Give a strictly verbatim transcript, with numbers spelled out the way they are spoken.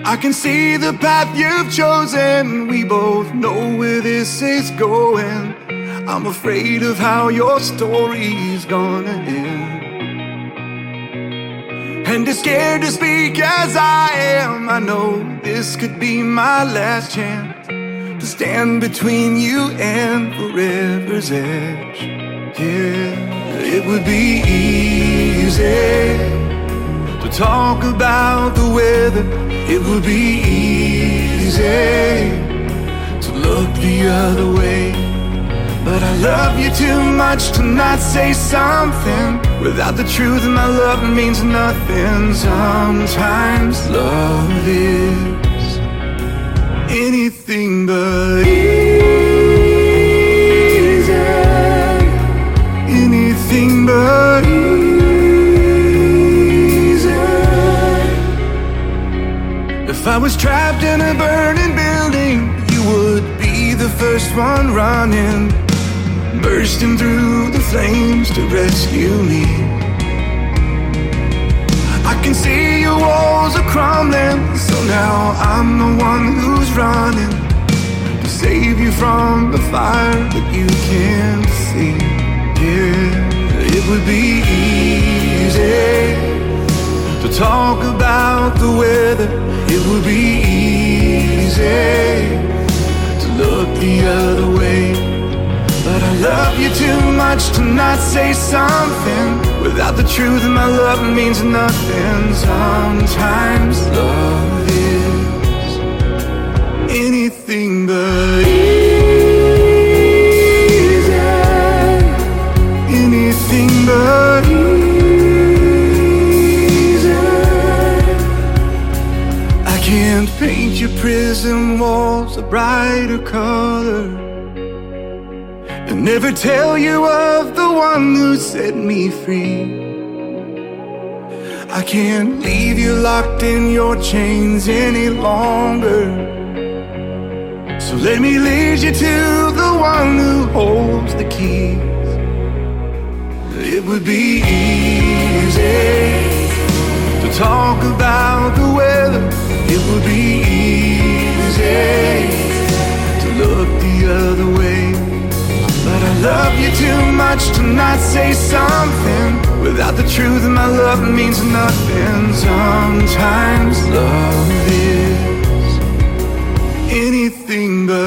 I can see the path you've chosen. We both know where this is going. I'm afraid of how your story's gonna end. And as scared to speak as I am, I know this could be my last chance to stand between you and forever's edge. Yeah, it would be easy to talk about the weather. It would be easy to look the other way. But I love you too much to not say something. Without the truth, my love means nothing. Sometimes love is anything but easy. Anything but easy. If I was trapped in a burning building, you would be the first one running, bursting through the flames to rescue me. I can see your walls are crumbling, so now I'm the one who's running to save you from the fire that you can't see. Yeah, it would be easy to talk about the weather. It would be easy to look the other way. But I love you too much to not say something. Without the truth, my love means nothing. Sometimes love is anything but easy. Anything but easy. I can't paint your prison walls a brighter color, and never tell you of the one who set me free. I can't leave you locked in your chains any longer, so let me lead you to the one who holds the keys. It would be easy to talk about the weather. It would be easy to look the other way. But I love you too much to not say something. Without the truth, my love means nothing. Sometimes love is anything but